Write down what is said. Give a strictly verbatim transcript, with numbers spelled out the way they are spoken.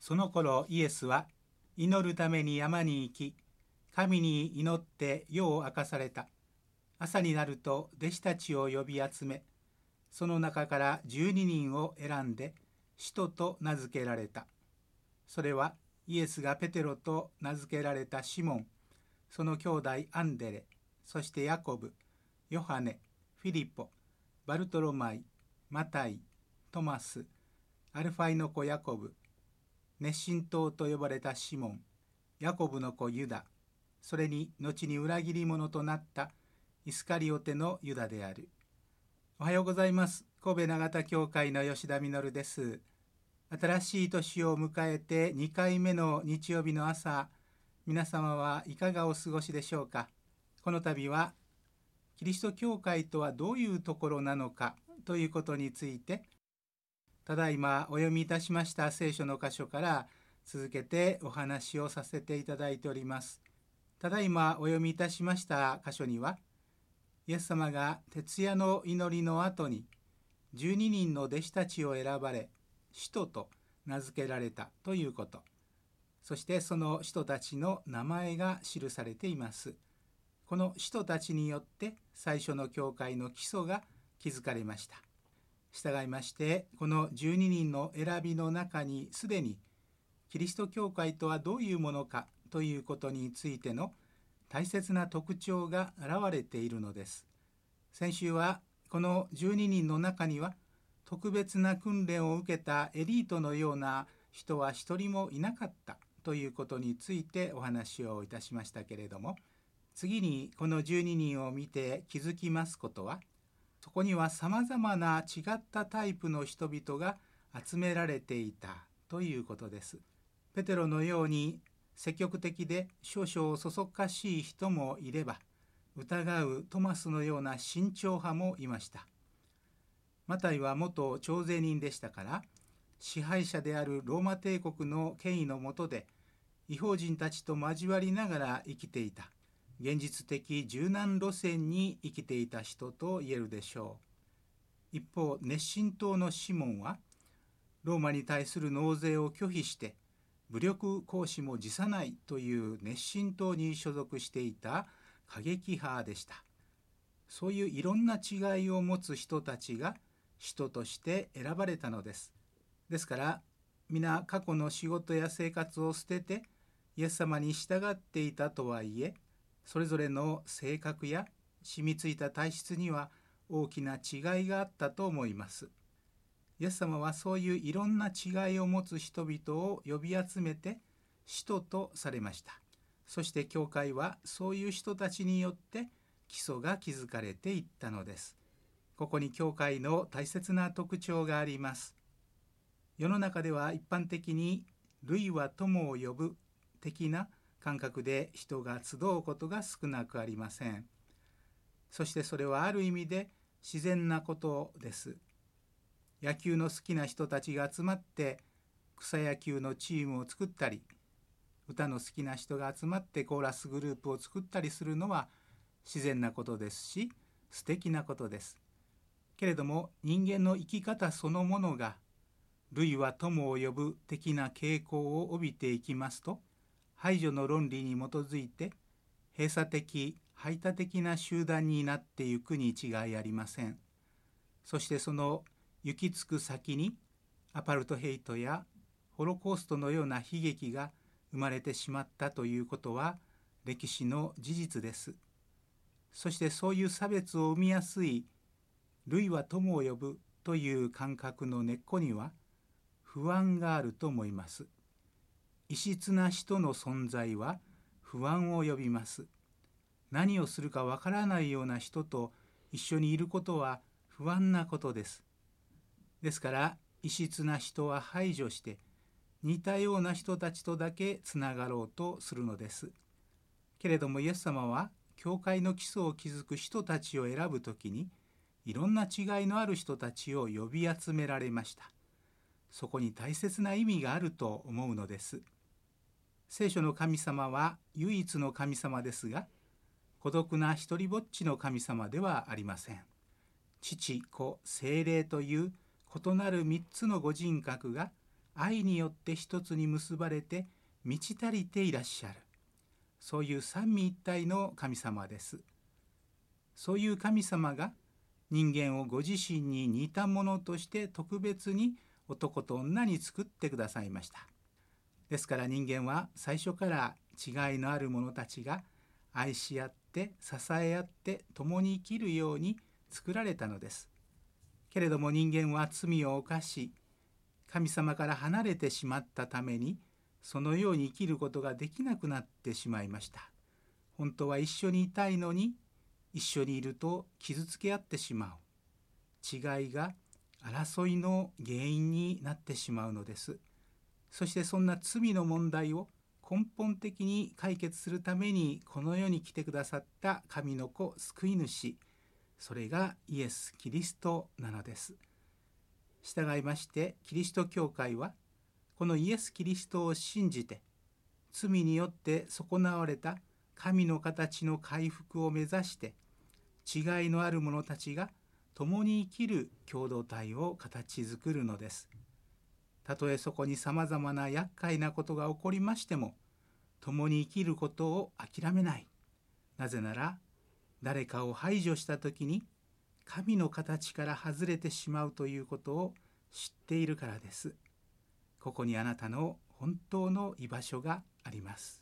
その頃イエスは祈るために山に行き、神に祈って夜を明かされた。朝になると弟子たちを呼び集め、その中から十二人を選んで使徒と名付けられた。それはイエスがペテロと名付けられたシモン、その兄弟アンデレ、そしてヤコブ、ヨハネ、フィリポ、バルトロマイ、マタイ、トマス、アルファイの子ヤコブ、熱心党と呼ばれたシモン、ヤコブの子ユダ、それに後に裏切り者となったイスカリオテのユダである。おはようございます。神戸長田教会の吉田実です。新しい年を迎えてにかいめの日曜日の朝、皆様はいかがお過ごしでしょうか。この度はキリスト教会とはどういうところなのかということについて、ただいまお読みいたしました聖書の箇所から続けてお話をさせていただいております。ただいまお読みいたしました箇所には、イエス様が徹夜の祈りの後にじゅうににんの弟子たちを選ばれ、使徒と名付けられたということ、そしてその使徒たちの名前が記されています。この使徒たちによって最初の教会の基礎が築かれました。従いまして、このじゅうににんの選びの中にすでにキリスト教会とはどういうものかということについての大切な特徴が現れているのです。先週はこのじゅうににんの中には特別な訓練を受けたエリートのような人は一人もいなかったということについてお話をいたしましたけれども、次にこのじゅうににんを見て気づきますことは、そこにはさまざまな違ったタイプの人々が集められていたということです。ペテロのように積極的で少々そそっかしい人もいれば、疑うトマスのような慎重派もいました。マタイは元徴税人でしたから、支配者であるローマ帝国の権威の下で異邦人たちと交わりながら生きていた、現実的柔軟路線に生きていた人と言えるでしょう。一方、熱心党のシモンはローマに対する納税を拒否して武力行使も辞さないという熱心党に所属していた過激派でした。そういういろんな違いを持つ人たちが使徒として選ばれたのです。ですから皆過去の仕事や生活を捨ててイエス様に従っていたとはいえ、それぞれの性格や染みついた体質には大きな違いがあったと思います。イエス様はそういういろんな違いを持つ人々を呼び集めて使徒とされました。そして教会はそういう人たちによって基礎が築かれていったのです。ここに教会の大切な特徴があります。世の中では一般的に類は友を呼ぶ的な感覚で人が集うことが少なくありません。そしてそれはある意味で自然なことです。野球の好きな人たちが集まって草野球のチームを作ったり、歌の好きな人が集まってコーラスグループを作ったりするのは自然なことですし、素敵なことです。けれども人間の生き方そのものが類は友を呼ぶ的な傾向を帯びていきますと、排除の論理に基づいて閉鎖的排他的な集団になっていくに違いありません。そしてその行き着く先にアパルトヘイトやホロコーストのような悲劇が生まれてしまったということは歴史の事実です。そしてそういう差別を生みやすい類は友を呼ぶという感覚の根っこには不安があると思います。異質な人の存在は不安を呼びます。何をするかわからないような人と一緒にいることは不安なことです。ですから異質な人は排除して似たような人たちとだけつながろうとするのです。けれどもイエス様は教会の基礎を築く人たちを選ぶときにいろんな違いのある人たちを呼び集められました。そこに大切な意味があると思うのです。聖書の神様は唯一の神様ですが、孤独な一人ぼっちの神様ではありません。父、子、聖霊という異なる三つのご人格が愛によって一つに結ばれて満ち足りていらっしゃる、そういう三位一体の神様です。そういう神様が人間をご自身に似たものとして特別に男と女に作ってくださいました。ですから人間は最初から違いのある者たちが愛し合って支え合って共に生きるように作られたのです。けれども人間は罪を犯し、神様から離れてしまったために、そのように生きることができなくなってしまいました。本当は一緒にいたいのに、一緒にいると傷つけ合ってしまう。違いが争いの原因になってしまうのです。そしてそんな罪の問題を根本的に解決するためにこの世に来てくださった神の子救い主、それがイエス・キリストなのです。従いましてキリスト教会はこのイエス・キリストを信じて、罪によって損なわれた神の形の回復を目指して、違いのある者たちが共に生きる共同体を形作るのです。たとえそこにさまざまな厄介なことが起こりましても、共に生きることを諦めない。なぜなら、誰かを排除したときに神の形から外れてしまうということを知っているからです。ここにあなたの本当の居場所があります。